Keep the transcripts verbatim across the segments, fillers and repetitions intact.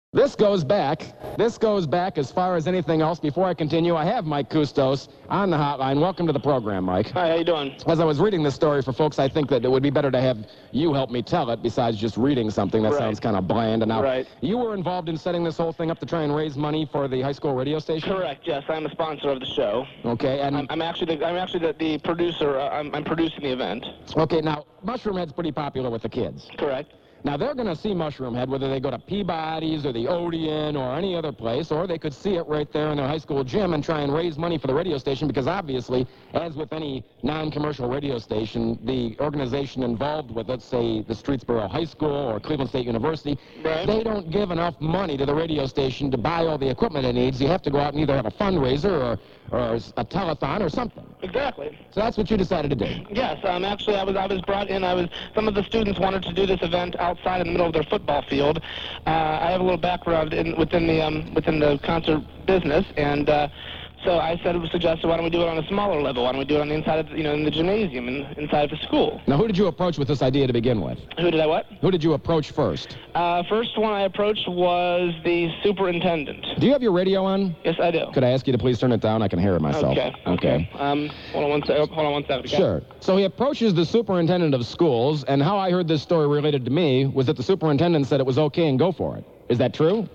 This goes back. This goes back as far as anything else. Before I continue, I have Mike Kustos on the hotline. Welcome to the program, Mike. Hi, how you doing? As I was reading this story for folks, I think that it would be better to have you help me tell it besides just reading something that right. sounds kind of bland. And now, right. you were involved in setting this whole thing up to try and raise money for the high school radio station? Correct. Yes, I'm a sponsor of the show. Okay, and I'm, I'm actually the, I'm actually the, the producer. Uh, I'm, I'm producing the event. Okay, now Mushroomhead's pretty popular with the kids. Correct. Now, they're going to see Mushroomhead, whether they go to Peabody's or the Odeon or any other place, or they could see it right there in their high school gym and try and raise money for the radio station, because obviously, as with any non-commercial radio station, the organization involved with it, say the Streetsboro High School or Cleveland State University, right. they don't give enough money to the radio station to buy all the equipment it needs. You have to go out and either have a fundraiser or, or a telethon or something. Exactly. So that's what you decided to do. Yes, um, actually, I was I was brought in. I was some of the students wanted to do this event outside in the middle of their football field. Uh, I have a little background in within the um, within the concert business, and uh, so I said it was suggested, why don't we do it on a smaller level? Why don't we do it on the inside of, you know, in the gymnasium, in, inside of the school? Now, who did you approach with this idea to begin with? Who did I what? Who did you approach first? Uh, first one I approached was the superintendent. Do you have your radio on? Yes, I do. Could I ask you to please turn it down? I can hear it myself. Okay. Okay. Um, hold on one second. Hold on one second. Okay? Sure. So he approaches the superintendent of schools, and how I heard this story related to me was that the superintendent said it was okay and go for it. Is that true?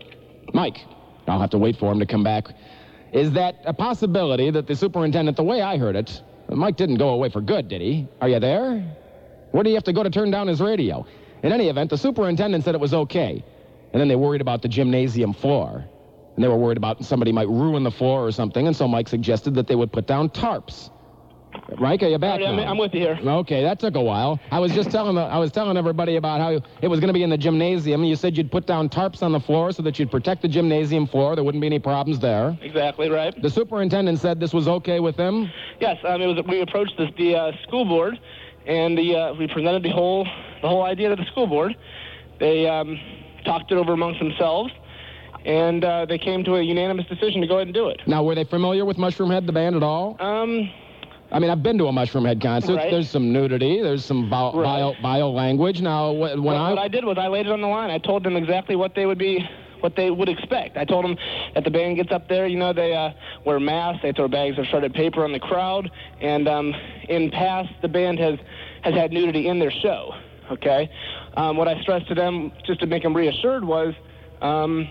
Mike, I'll have to wait for him to come back. Is that a possibility that the superintendent, the way I heard it, Mike didn't go away for good, did he? Are you there? Where do you have to go to turn down his radio? In any event, the superintendent said it was okay. And then they worried about the gymnasium floor. And they were worried about somebody might ruin the floor or something, and so Mike suggested that they would put down tarps. Mike, are you back now? I'm with you here. Okay, that took a while. I was just telling the, I was telling everybody about how it was going to be in the gymnasium. You said you'd put down tarps on the floor so that you'd protect the gymnasium floor. There wouldn't be any problems there. Exactly right. The superintendent said this was okay with him? Yes, um, it was. We approached this, the uh, school board, and the uh, we presented the whole the whole idea to the school board. They um, talked it over amongst themselves, and uh, they came to a unanimous decision to go ahead and do it. Now, were they familiar with Mushroomhead, the band, at all? Um... I mean, I've been to a Mushroomhead concert. Right. There's some nudity. There's some bio, right. bio, bio language. Now, wh- when what, I... What I did was I laid it on the line. I told them exactly what they would be, what they would expect. I told them that the band gets up there, you know, they uh, wear masks, they throw bags of shredded paper on the crowd, and um, in past, the band has, has had nudity in their show, okay? Um, what I stressed to them, just to make them reassured, was um,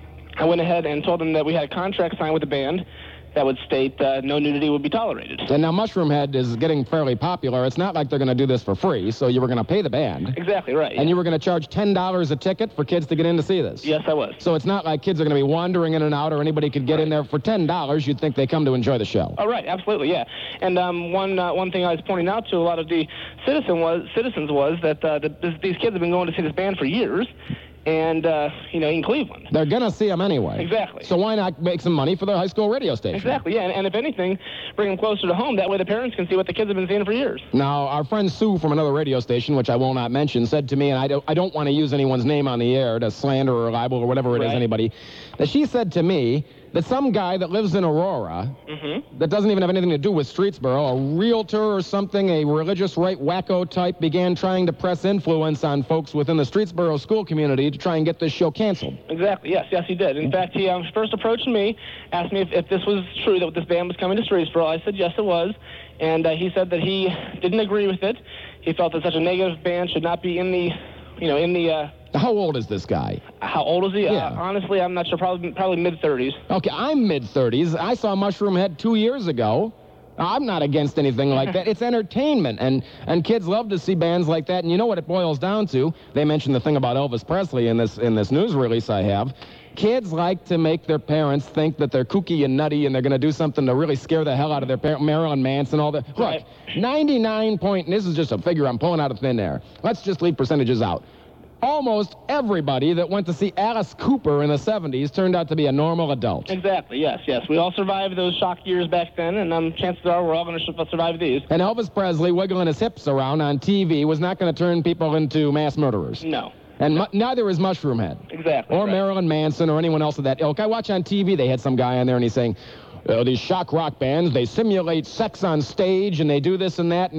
I went ahead and told them that we had a contract signed with the band that would state uh, no nudity would be tolerated. And now Mushroomhead is getting fairly popular. It's not like they're going to do this for free, so you were going to pay the band. Exactly right. And you were going to charge ten dollars a ticket for kids to get in to see this. Yes, I was. So it's not like kids are going to be wandering in and out, or anybody could get right. in there for ten dollars. You'd think they come to enjoy the show. Oh, right, absolutely, yeah. And um, one uh, one thing I was pointing out to a lot of the citizen was, citizens was that uh, the, this, these kids have been going to see this band for years, and, uh, you know, in Cleveland. They're going to see them anyway. Exactly. So why not make some money for the high school radio station? Exactly, yeah. And, and if anything, bring them closer to home. That way the parents can see what the kids have been seeing for years. Now, our friend Sue from another radio station, which I will not mention, said to me, and I don't, I don't want to use anyone's name on the air to slander or libel or whatever it right. is, anybody, that she said to me that some guy that lives in Aurora, mm-hmm. that doesn't even have anything to do with Streetsboro, a realtor or something, a religious right wacko type, began trying to press influence on folks within the Streetsboro school community to try and get this show canceled. Exactly, yes, yes, he did. In fact, he um, first approached me, asked me if, if this was true, that this band was coming to Streetsboro. I said yes, it was. And uh, he said that he didn't agree with it. He felt that such a negative band should not be in the, you know, in the... Uh, How old is this guy? How old is he? Yeah. Uh, honestly, I'm not sure. Probably probably mid-thirties. Okay, I'm mid-thirties. I saw Mushroomhead two years ago. I'm not against anything like that. It's entertainment, and, and kids love to see bands like that. And you know what it boils down to? They mentioned the thing about Elvis Presley in this in this news release I have. Kids like to make their parents think that they're kooky and nutty, and they're going to do something to really scare the hell out of their parents. Marilyn Manson, all that. Right. Look, ninety-nine point, and this is just a figure I'm pulling out of thin air. Let's just leave percentages out. Almost everybody that went to see Alice Cooper in the seventies turned out to be a normal adult. Exactly, yes, yes. We all survived those shock years back then, and um, chances are we're all going to survive these. And Elvis Presley wiggling his hips around on T V was not going to turn people into mass murderers. No. And mu- neither is Mushroomhead. Exactly. Or right. Marilyn Manson or anyone else of that ilk. I watch on T V, they had some guy on there, and he's saying, uh, these shock rock bands, they simulate sex on stage, and they do this and that, and...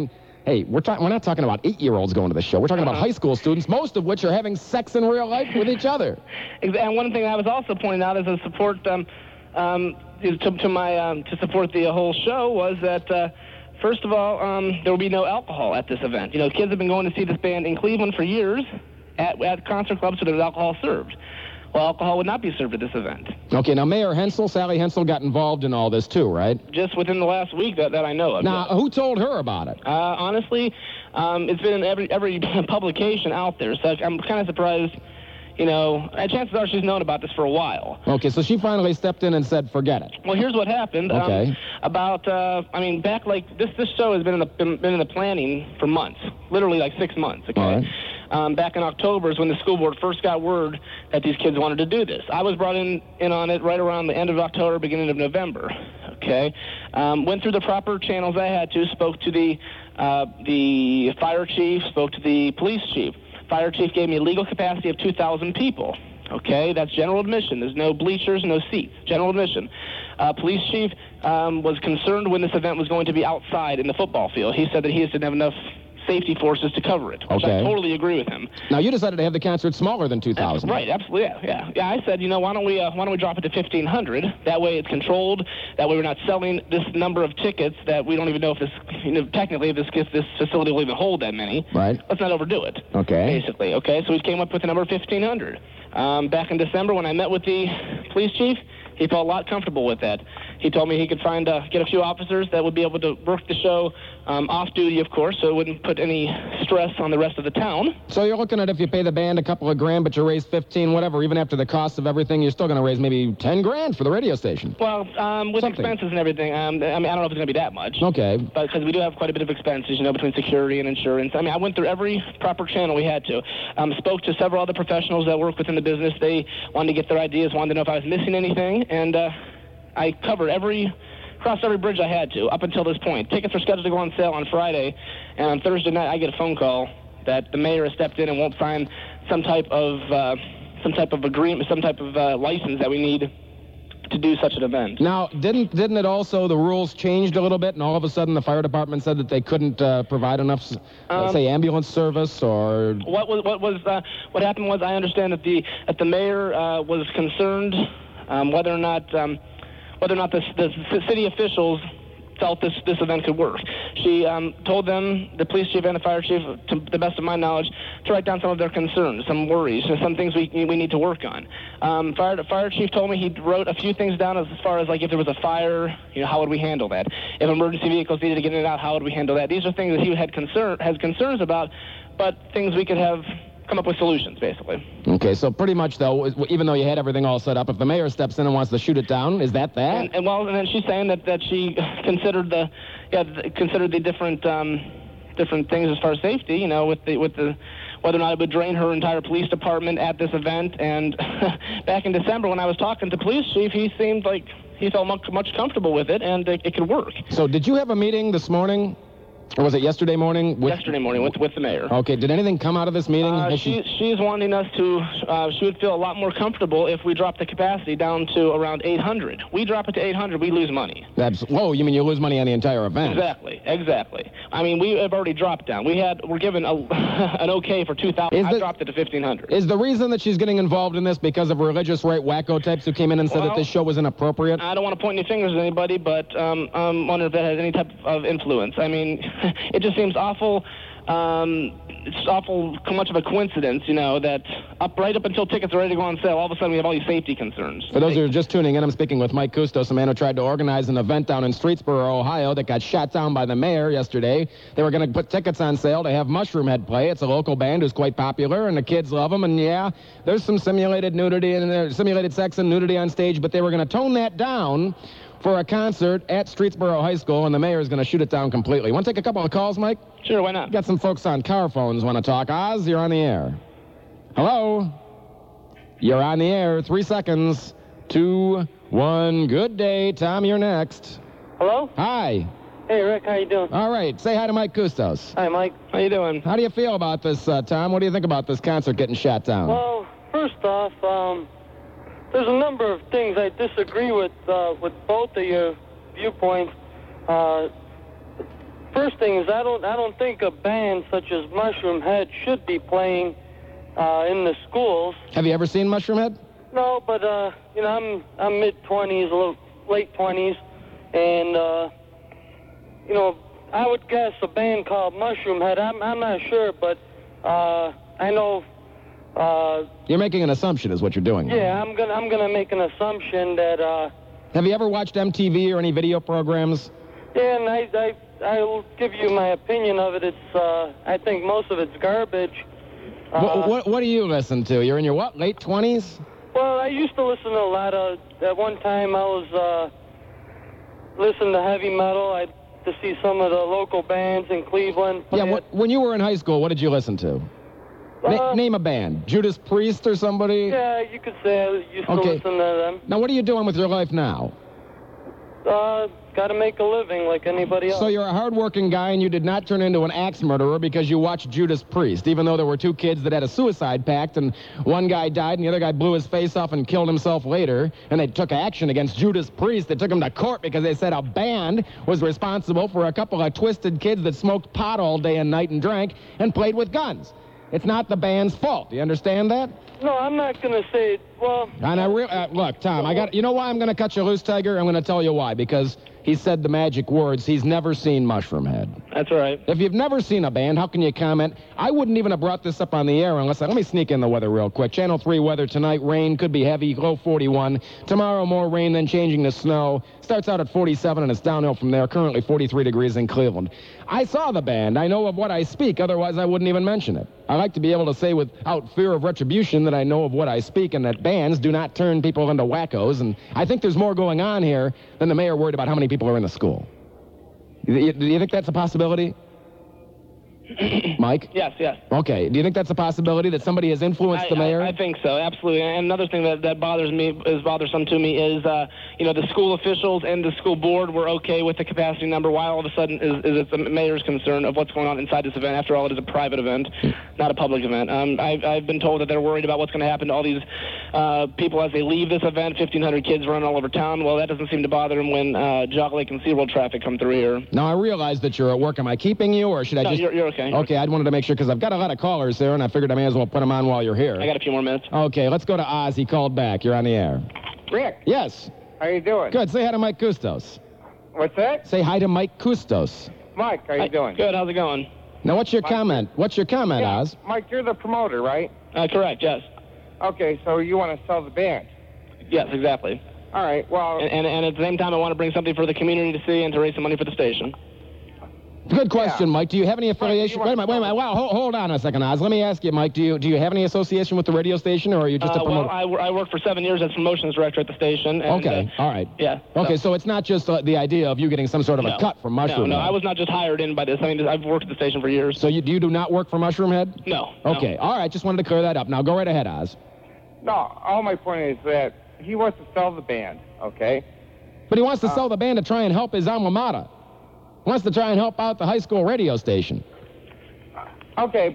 Hey, we're, ta- we're not talking about eight-year-olds going to the show. We're talking Uh-huh. about high school students, most of which are having sex in real life with each other. And one thing I was also pointing out as a support um, um, to, to my um, to support the whole show was that uh, first of all um, there will be no alcohol at this event. You know, kids have been going to see this band in Cleveland for years at, at concert clubs where there's alcohol served. Well, alcohol would not be served at this event. Okay, now Mayor Hensel, Sally Hensel, got involved in all this too, right? Just within the last week that, that I know of. Now, yes. who told her about it? Uh, honestly, um, it's been in every every publication out there, so I'm kind of surprised. You know, uh, chances are she's known about this for a while. Okay, so she finally stepped in and said, forget it. Well, here's what happened. Okay. Um, about, uh, I mean, back like this. This show has been in the been, been in the planning for months, literally like six months. Okay. All right. Um, back in October is when the school board first got word that these kids wanted to do this. I was brought in, in on it right around the end of October, beginning of November. Okay. Um, went through the proper channels I had to, spoke to the uh, the fire chief, spoke to the police chief. Fire chief gave me a legal capacity of two thousand people. Okay, that's general admission. There's no bleachers, no seats. General admission. Uh, police chief um, was concerned when this event was going to be outside in the football field. He said that he didn't have enough safety forces to cover it, which Okay. I totally agree with him. Now, you decided to have the concert smaller than two thousand. Right, absolutely, yeah, yeah. Yeah, I said, you know, why don't we uh, why don't we drop it to fifteen hundred? That way it's controlled. That way we're not selling this number of tickets that we don't even know if this, you know, technically if this if this facility will even hold that many. Right. Let's not overdo it. Okay. Basically, okay. So we came up with the number fifteen hundred. Um, back in December when I met with the police chief, he felt a lot comfortable with that. He told me he could find uh, get a few officers that would be able to work the show um, off duty, of course, so it wouldn't put any stress on the rest of the town. So you're looking at if you pay the band a couple of grand, but you raise fifteen, whatever, even after the cost of everything, you're still going to raise maybe ten grand for the radio station. Well, um, with Something. expenses and everything, um, I mean, I don't know if it's going to be that much. Okay. But because we do have quite a bit of expenses, you know, between security and insurance. I mean, I went through every proper channel we had to. Um, spoke to several other professionals that work within the business. They wanted to get their ideas, wanted to know if I was missing anything, and uh, I covered every, crossed every bridge I had to up until this point. Tickets are scheduled to go on sale on Friday, and on Thursday night I get a phone call that the mayor has stepped in and won't sign some type of uh, some type of agreement, some type of uh, license that we need to do such an event. Now, didn't didn't it also, the rules changed a little bit, and all of a sudden the fire department said that they couldn't uh, provide enough, uh, Um, say, ambulance service or... What was what was uh, what happened was I understand that the that the mayor uh, was concerned um, whether or not um, whether or not the, the city officials felt this this event could work. She um, told them, the police chief and the fire chief, to the best of my knowledge, to write down some of their concerns, some worries, and some things we we need to work on. Um, fire the fire chief told me he wrote a few things down as far as like if there was a fire, you know, how would we handle that? If emergency vehicles needed to get in and out, how would we handle that? These are things that he had concern has concerns about, but things we could have come up with solutions, basically. Okay, so pretty much, though, even though you had everything all set up, if the mayor steps in and wants to shoot it down, is that that? And, and well, and then she's saying that, that she considered the, yeah, th- considered the different, um, different things as far as safety. You know, with the, with the, whether or not it would drain her entire police department at this event. And back in December, when I was talking to police chief, he seemed like he felt much, much comfortable with it, and it, it could work. So did you have a meeting this morning? Or was it yesterday morning? With, Yesterday morning with with the mayor. Okay, did anything come out of this meeting? Uh, Has she, she's wanting us to, uh, she would feel a lot more comfortable if we dropped the capacity down to around eight hundred. We drop it to eight hundred, we lose money. That's, whoa, you mean you lose money on the entire event? Exactly, exactly. I mean, we have already dropped down. We had, we're given a, an okay for two thousand. I dropped it to fifteen hundred. Is the reason that she's getting involved in this because of religious right wacko types who came in and said Well, that this show was inappropriate? I don't want to point any fingers at anybody, but um, I'm wondering if that has any type of influence. I mean, it just seems awful. Um, it's awful much of a coincidence, you know, that up right up until tickets are ready to go on sale, all of a sudden we have all these safety concerns. For those who are just tuning in, I'm speaking with Mike Kustos, a man who tried to organize an event down in Streetsboro, Ohio, that got shot down by the mayor yesterday. They were going to put tickets on sale to have Mushroom Head play. It's a local band who's quite popular, and the kids love them. And yeah, there's some simulated nudity and uh, simulated sex and nudity on stage, but they were going to tone that down for a concert at Streetsboro High School, and the mayor is going to shoot it down completely. Want to take a couple of calls, Mike? Sure, why not? Got some folks on car phones want to talk. Oz, you're on the air. Hello? You're on the air. Three seconds. Two, one. Good day. Tom, you're next. Hello? Hi. Hey, Rick, how you doing? All right. Say hi to Mike Kustos. Hi, Mike. How you doing? How do you feel about this, uh, Tom? What do you think about this concert getting shot down? Well, first off, um, there's a number of things I disagree with uh, with both of your viewpoints. Uh, first thing is I don't I don't think a band such as Mushroom Head should be playing uh, in the schools. Have you ever seen Mushroom Head? No, but uh, you know I'm I'm mid twenties, a little late twenties, and uh, you know I would guess a band called Mushroom Head. I'm I'm not sure, but uh, I know. Uh, You're making an assumption, is what you're doing. Yeah, I'm gonna I'm gonna make an assumption that. Uh, Have you ever watched M T V or any video programs? Yeah, and I I I'll give you my opinion of it. It's uh, I think most of it's garbage. Uh, what, what What do you listen to? You're in your what? Late twenties? Well, I used to listen to a lot of. At one time, I was uh, listening to heavy metal. I to see some of the local bands in Cleveland. Yeah. What, when you were in high school, what did you listen to? Na- Uh, name a band. Judas Priest or somebody? Yeah, you could say I used to Okay. listen to them. Now, what are you doing with your life now? Uh, got to make a living like anybody else. So you're a hardworking guy, and you did not turn into an axe murderer because you watched Judas Priest, even though there were two kids that had a suicide pact, and one guy died, and the other guy blew his face off and killed himself later, and they took action against Judas Priest. They took him to court because they said a band was responsible for a couple of twisted kids that smoked pot all day and night and drank and played with guns. It's not the band's fault. Do you understand that? No, I'm not going to say it. Well... And I re- uh, look, Tom, I got. You know why I'm going to cut you loose, Tiger? I'm going to tell you why. Because he said the magic words. He's never seen Mushroom Head. That's right. If you've never seen a band, how can you comment? I wouldn't even have brought this up on the air unless I... Let me sneak in the weather real quick. Channel three weather tonight. Rain could be heavy. Low forty-one. Tomorrow, more rain, then changing to snow. Starts out at forty-seven, and it's downhill from there. Currently forty-three degrees in Cleveland. I saw the band. I know of what I speak. Otherwise, I wouldn't even mention it. I like to be able to say without fear of retribution that I know of what I speak and that bands do not turn people into wackos. And I think there's more going on here than the mayor worried about how many people are in the school. Do you, do you think that's a possibility? Mike? Yes, yes. Okay. Do you think that's a possibility that somebody has influenced I, the mayor? I, I think so, absolutely. And another thing that, that bothers me, is bothersome to me, is, uh, you know, the school officials and the school board were okay with the capacity number. Why all of a sudden is, is it the mayor's concern of what's going on inside this event? After all, it is a private event, not a public event. Um, I've, I've been told that they're worried about what's going to happen to all these uh, people as they leave this event. fifteen hundred kids running all over town. Well, that doesn't seem to bother them when uh, Jock Lake and SeaWorld traffic come through here. Now, I realize that you're at work. Am I keeping you, or should I No, just... you're, you're okay. Okay, I wanted to make sure, because I've got a lot of callers there, and I figured I may as well put them on while you're here. I got a few more minutes. Okay, let's go to Oz. He called back. You're on the air. Rick, Yes. how you doing? Good. Say hi to Mike Custos. What's that? Say hi to Mike Custos. Mike, how you Hi. doing? Good, how's it going? Now, what's your Mike. comment? What's your comment, Yeah, Oz? Mike, you're the promoter, right? Uh, correct, yes. Okay, so you want to sell the band. Yes, exactly. All right, well, And, and, and at the same time, I want to bring something for the community to see and to raise some money for the station. Good question, Yeah. Mike. Do you have any affiliation? you Wait a want- minute, wait a minute. Wow, hold, hold on a second, Oz. Let me ask you, Mike. Do you do you have any association with the radio station, or are you just a Uh, promoter? well, I, wor- I worked for seven years as promotions director at the station. And, okay, uh, all right. yeah. Okay, so- so it's not just uh, the idea of you getting some sort of no. a cut from Mushroom No, no, Head. I was not just hired in by this. I mean, I've worked at the station for years. So you, you do not work for Mushroom Head? No. no. Okay, all right. Just wanted to clear that up. Now go right ahead, Oz. no, all my point is that he wants to sell the band, okay? But he wants to Uh, sell the band to try and help his alma mater. He wants to try and help out the high school radio station. Okay,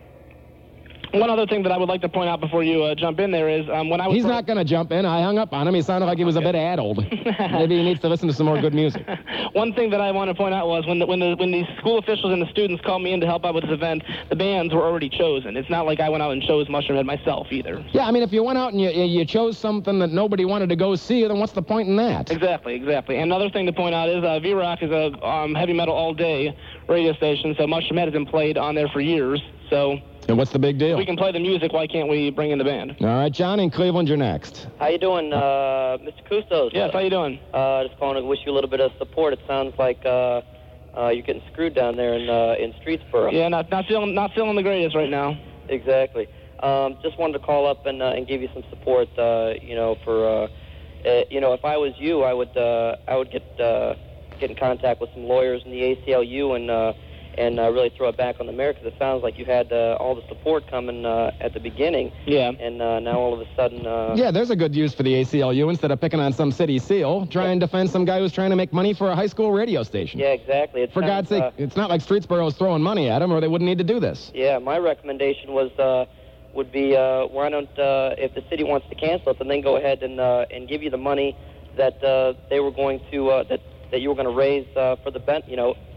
One other thing that I would like to point out before you uh, jump in there is um, when I was... He's not going to jump in. I hung up on him. He sounded like he was a bit addled. Maybe he needs to listen to some more good music. One thing that I want to point out was when the, when the when the school officials and the students called me in to help out with this event, the bands were already chosen. It's not like I went out and chose Mushroom Head myself either. Yeah, I mean, if you went out and you, you chose something that nobody wanted to go see, then what's the point in that? Exactly, exactly. And another thing to point out is uh, V-Rock is a um, heavy metal all-day radio station, so Mushroom Head has been played on there for years. So And what's the big deal? we can play the music. Why can't we bring in the band? All right, John in Cleveland, you're next. How you doing, uh, Mister Custos? Yes, how you doing? Uh, just calling to wish you a little bit of support. It sounds like uh, uh, you're getting screwed down there in uh, in Streetsboro. Yeah, not not feeling not feeling the greatest right now. Exactly. Um, just wanted to call up and uh, and give you some support. Uh, you know, for uh, uh, you know, if I was you, I would uh, I would get uh, get in contact with some lawyers in the A C L U and. Uh, and uh, really throw it back on the mayor, because it sounds like you had uh, all the support coming uh, at the beginning. Yeah. And uh, now all of a sudden... Uh, Yeah, there's a good use for the A C L U. Instead of picking on some city seal, try and defend some guy who's trying to make money for a high school radio station. Yeah, exactly. It For sounds, God's sake, uh, it's not like Streetsboro's throwing money at him, or they wouldn't need to do this. Yeah, my recommendation was uh, would be uh, why don't uh, if the city wants to cancel it, then they go ahead and uh, and give you the money that uh, they were going to uh, that that you were going to raise uh, for the ben- you know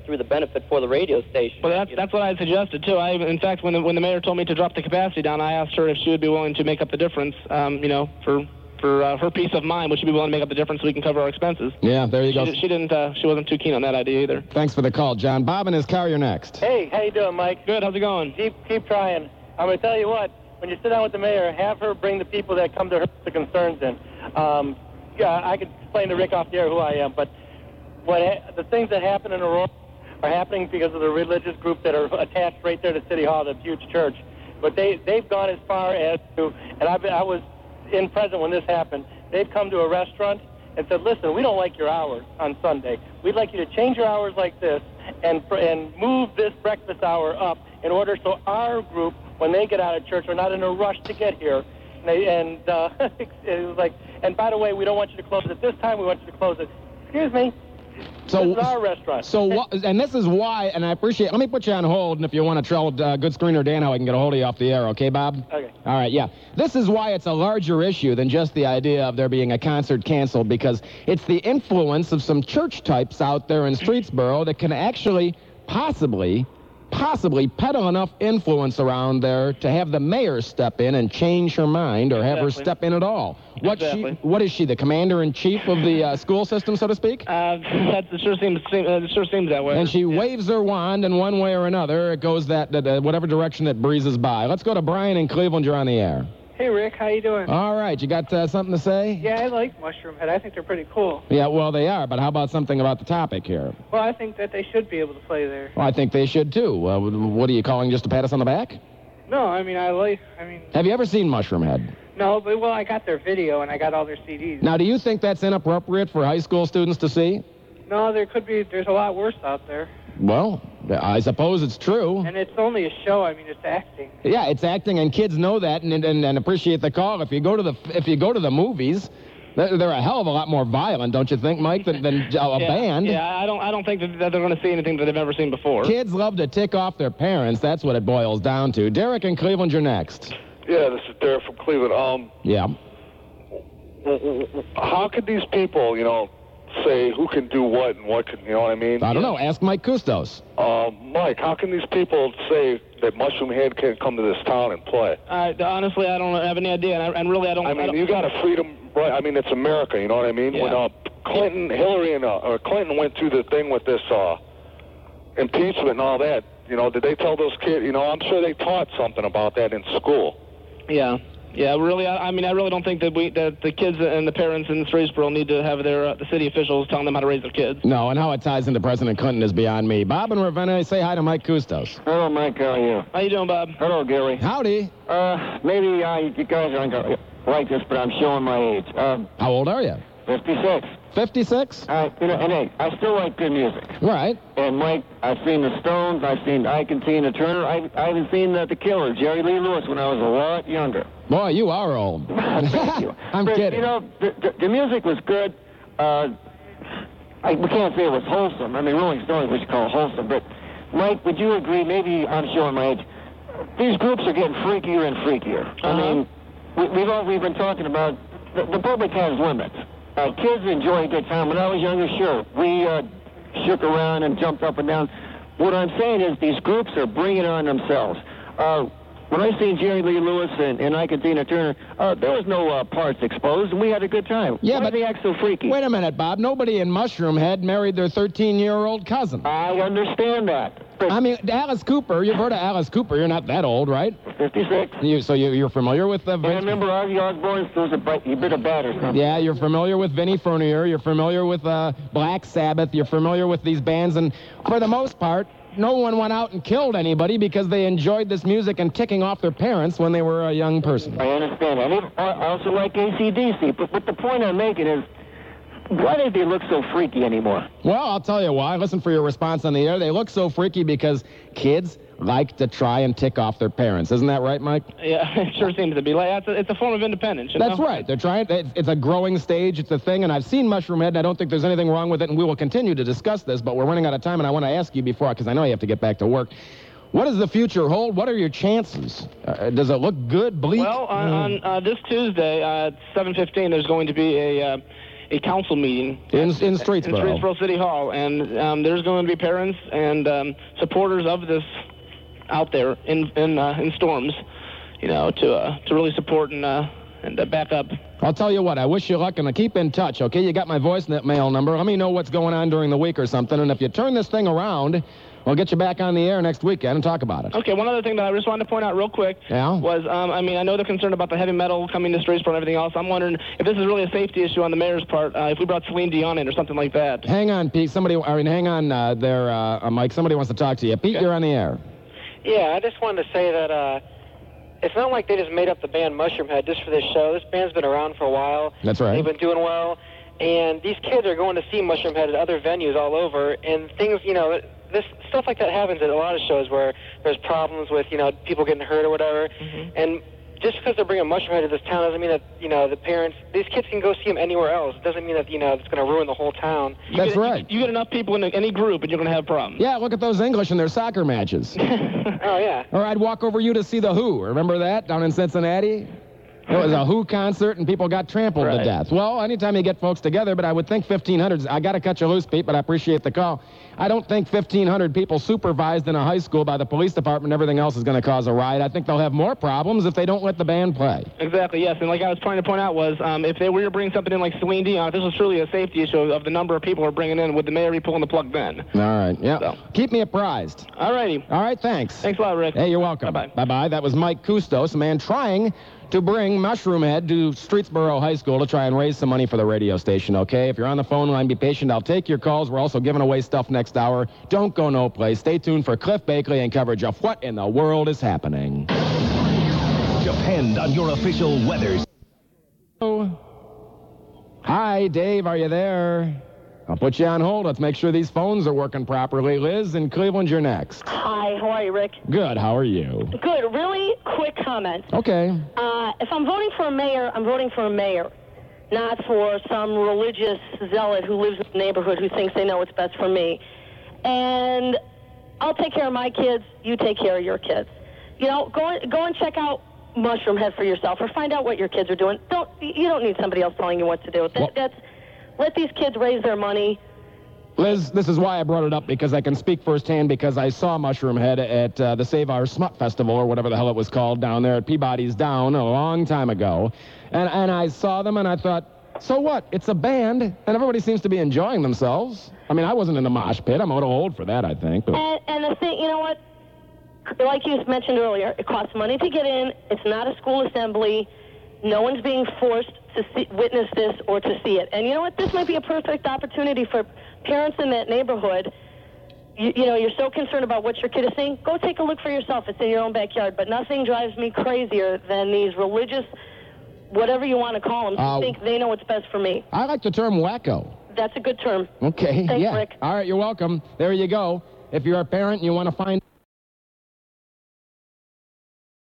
through the benefit for the radio station. Well, that's that's what I suggested too. I, in fact, when the, when the mayor told me to drop the capacity down, I asked her if she would be willing to make up the difference. Um, you know, for for uh, her peace of mind, would she be willing to make up the difference so we can cover our expenses? Yeah, there you She, go. di- she didn't. Uh, she wasn't too keen on that idea either. Thanks for the call, John. Bob in his car, you're next. Hey, how you doing, Mike? Good. How's it going? Keep keep trying. I'm going to tell you what, when you sit down with the mayor, have her bring the people that come to her with the concerns in. Um, yeah, I could explain to Rick off the air who I am, but what ha- the things that happen in Aurora are happening because of the religious group that are attached right there to City Hall, the huge church. But they, they've gone as far as to, and I've been, I was in present when this happened, they've come to a restaurant and said, listen, we don't like your hours on Sunday. We'd like you to change your hours like this and and move this breakfast hour up in order so our group, when they get out of church, are not in a rush to get here. And, they, and uh, it was like, and by the way, we don't want you to close it this time. We want you to close it. Excuse me. So, This is our restaurant. So, wha- and this is why, and I appreciate. Let me put you on hold, and if you want to tell uh, good screener Dan how I can get a hold of you off the air, okay, Bob? Okay. All right, yeah. This is why it's a larger issue than just the idea of there being a concert canceled, because it's the influence of some church types out there in Streetsboro that can actually, possibly, possibly peddle enough influence around there to have the mayor step in and change her mind, or have her Exactly. step in at all. What Exactly. she? What is she? The commander-in-chief of the uh, school system, so to speak? Uh, that it sure seems seem- uh, it sure seems that way. And she Yeah. waves her wand, and one way or another, it goes that, that uh, whatever direction it breezes by. Let's go to Brian in Cleveland. You're on the air. Hey, Rick, how you doing? All right, you got uh, something to say? Yeah, I like Mushroom Head. I think they're pretty cool. Yeah, well, they are, but how about something about the topic here? Well, I think that they should be able to play there. Well, I think they should, too. Uh, what are you calling, just to pat us on the back? No, I mean, I like, I mean, Have you ever seen Mushroom Head? no, but, well, I got their video and I got all their C Ds. Now, do you think that's inappropriate for high school students to see? No, there could be, there's a lot worse out there. Well, I suppose it's true. And it's only a show. I mean, it's acting. Yeah, it's acting, and kids know that and, and, and appreciate the call. If you go to the if you go to the movies, they're, they're a hell of a lot more violent, don't you think, Mike, than, than a yeah, band? Yeah, I don't I don't think that, that they're going to see anything that they've never seen before. Kids love to tick off their parents. That's what it boils down to. Derek in Cleveland, you're next. Yeah, this is Derek from Cleveland. Um, Yeah. how could these people, you know, say who can do what and what can, you know what I mean? I don't know. Ask Mike Kustos. Uh, Mike, how can these people say that Mushroom Head can't come to this town and play? I, honestly, I don't have any idea, and, I, and really, I don't. I I mean, don't, you got a freedom, right? I mean, it's America, you know what I mean? Yeah. When uh, Clinton, Hillary, and uh, or Clinton went through the thing with this uh, impeachment and all that, you know, did they tell those kids? You know, I'm sure they taught something about that in school. Yeah, yeah. Really, I, I mean, I really don't think that we that the kids and the parents in Streetsboro need to have their uh, the city officials telling them how to raise their kids. No, and how it ties into President Clinton is beyond me. Bob in Ravenna, say hi to Mike Kustos. Hello, Mike. How are you? How you doing, Bob? Hello, Gary. Howdy. Uh, maybe uh, you guys aren't going to like this, but I'm showing my age. Uh, How old are you? fifty-six. fifty-six? Uh, you know, and hey, I still like good music. Right. And Mike, I've seen the Stones, I've seen Ike and Tina Turner, I, I even seen uh, the Killers, Jerry Lee Lewis, when I was a lot younger. Boy, you are old. Thank you. I'm but, kidding. You know, the, the, the music was good. Uh, I, we can't say it was wholesome. I mean, Rolling Stones we should call wholesome. But Mike, would you agree? Maybe I'm showing my age. These groups are getting freakier and freakier. Uh-huh. I mean, we, we've all, we've been talking about the, the public has limits. Uh, kids enjoy a good time. When I was younger, sure, we uh, shook around and jumped up and down. What I'm saying is these groups are bringing it on themselves. Uh, when I seen Jerry Lee Lewis and, and Ike and Tina Turner, uh, there was no uh, parts exposed, and we had a good time. Yeah, Why but do they act so freaky? Wait a minute, Bob. Nobody in Mushroom Head married their thirteen-year-old cousin. I understand that. But I mean, Alice Cooper, you've heard of Alice Cooper. You're not that old, right? fifty-six. You, so you, you're familiar with the... And I remember Ozzy Osbourne throws a, bite, a bit of batter. Yeah, you're familiar with Vinnie Furnier. You're familiar with uh, Black Sabbath. You're familiar with these bands. And for the most part, no one went out and killed anybody because they enjoyed this music and ticking off their parents when they were a young person. I understand. I, mean, I also like A C D C. But, but the point I'm making is, why do they look so freaky anymore? Well, I'll tell you why. Listen for your response on the air. They look so freaky because kids like to try and tick off their parents. Isn't that right, Mike? Yeah, it sure seems to be. Like, it's, a, it's a form of independence, you That's know? right. They're trying. It's, it's a growing stage. It's a thing. And I've seen Mushroom Head, and I don't think there's anything wrong with it. And we will continue to discuss this. But we're running out of time, and I want to ask you before, because I know you have to get back to work. What does the future hold? What are your chances? Uh, does it look good, bleak? Well, on, on uh, this Tuesday, uh, at seven fifteen, there's going to be a... Uh, a council meeting In, in in Streetsboro. Streetsboro City Hall, and um, there's going to be parents and um, supporters of this out there in in, uh, in Storms, you know, to uh, to really support and uh, and uh, back up. I'll tell you what, I wish you luck, and keep in touch, okay? You got my voicemail number. Let me know what's going on during the week or something, and if you turn this thing around, we'll get you back on the air next weekend and talk about it. Okay, one other thing that I just wanted to point out real quick Yeah? was, um, I mean, I know they're concerned about the heavy metal coming to Streetsboro and everything else. I'm wondering if this is really a safety issue on the mayor's part, uh, if we brought Celine Dion in or something like that. Hang on, Pete. Somebody, I mean, hang on uh, there, uh, Mike. Somebody wants to talk to you. Pete, Okay. you're on the air. Yeah, I just wanted to say that uh, it's not like they just made up the band Mushroomhead just for this show. This band's been around for a while. That's right. They've been doing well. And these kids are going to see Mushroomhead at other venues all over. And things, you know, this stuff like that happens at a lot of shows where there's problems with, you know, people getting hurt or whatever. Mm-hmm. And just because they're bringing Mushroomhead to this town doesn't mean that, you know, the parents, these kids can go see him anywhere else. It doesn't mean that, you know, it's going to ruin the whole town. You That's get, right. You get enough people in any group, and you're going to have problems. Yeah, look at those English in their soccer matches. Oh, yeah. Or I'd walk over you to see The Who. Remember that down in Cincinnati? It was a Who concert, and people got trampled to Right. death. Well, anytime you get folks together, but I would think fifteen hundred, I got to cut you loose, Pete, but I appreciate the call. I don't think fifteen hundred people supervised in a high school by the police department and everything else is going to cause a riot. I think they'll have more problems if they don't let the band play. Exactly, yes. And like I was trying to point out was, um, if they were to bring something in like Celine Dion, if this was truly a safety issue of, of the number of people we're bringing in, would the mayor be pulling the plug then? All right, yeah. So. Keep me apprised. All righty. All right, thanks. Thanks a lot, Rick. Hey, you're welcome. Bye-bye. Bye-bye. That was Mike Kustos, a man trying to bring Mushroomhead to Streetsboro High School to try and raise some money for the radio station, okay? If you're on the phone line, be patient. I'll take your calls. We're also giving away stuff next hour. Don't go no place. Stay tuned for Cliff Bakley and coverage of what in the world is happening. Depend on your official weather. Oh. Hi, Dave. Are you there? I'll put you on hold. Let's make sure these phones are working properly. Liz in Cleveland, you're next. Hi, how are you, Rick? Good. How are you? Good. Really quick comment. Okay. Uh, if I'm voting for a mayor, I'm voting for a mayor, not for some religious zealot who lives in the neighborhood who thinks they know what's best for me. And I'll take care of my kids. You take care of your kids. You know, go go and check out Mushroomhead for yourself, or find out what your kids are doing. Don't you don't need somebody else telling you what to do. That, Well- that's let these kids raise their money. Liz, this is why I brought it up, because I can speak firsthand, because I saw Mushroomhead at uh, the Save Our Smut Festival, or whatever the hell it was called, down there at Peabody's Down a long time ago. And, and I saw them, and I thought, so what? It's a band, and everybody seems to be enjoying themselves. I mean, I wasn't in the mosh pit. I'm a little old for that, I think. But... And, and the thing, you know what? Like you mentioned earlier, it costs money to get in. It's not a school assembly. No one's being forced to see, witness this or to see it. And you know what? This might be a perfect opportunity for parents in that neighborhood. You, you know, you're so concerned about what your kid is seeing. Go take a look for yourself. It's in your own backyard. But nothing drives me crazier than these religious, whatever you want to call them, who Uh, think they know what's best for me. I like the term wacko. That's a good term. Okay, Thanks, yeah. Rick. All right, you're welcome. There you go. If you're a parent and you want to find